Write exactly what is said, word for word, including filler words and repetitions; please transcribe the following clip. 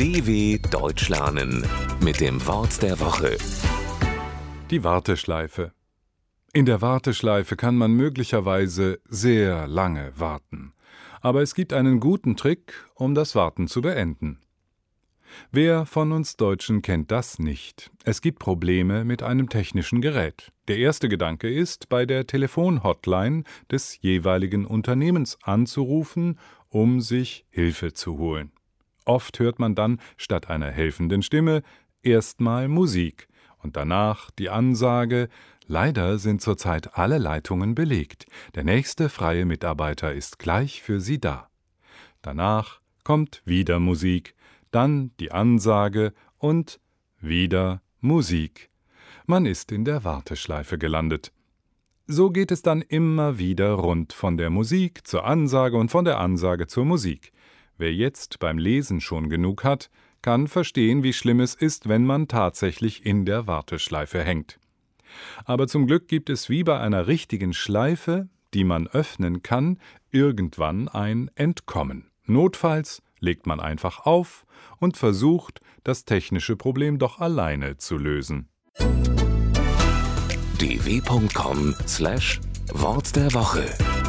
D W Deutsch lernen mit dem Wort der Woche. Die Warteschleife. In der Warteschleife kann man möglicherweise sehr lange warten. Aber es gibt einen guten Trick, um das Warten zu beenden. Wer von uns Deutschen kennt das nicht? Es gibt Probleme mit einem technischen Gerät. Der erste Gedanke ist, bei der Telefonhotline des jeweiligen Unternehmens anzurufen, um sich Hilfe zu holen. Oft hört man dann statt einer helfenden Stimme erstmal Musik und danach die Ansage: Leider sind zurzeit alle Leitungen belegt. Der nächste freie Mitarbeiter ist gleich für Sie da. Danach kommt wieder Musik, dann die Ansage und wieder Musik. Man ist in der Warteschleife gelandet. So geht es dann immer wieder rund von der Musik zur Ansage und von der Ansage zur Musik. Wer jetzt beim Lesen schon genug hat, kann verstehen, wie schlimm es ist, wenn man tatsächlich in der Warteschleife hängt. Aber zum Glück gibt es wie bei einer richtigen Schleife, die man öffnen kann, irgendwann ein Entkommen. Notfalls legt man einfach auf und versucht, das technische Problem doch alleine zu lösen. d w punkt com slash Wort der Woche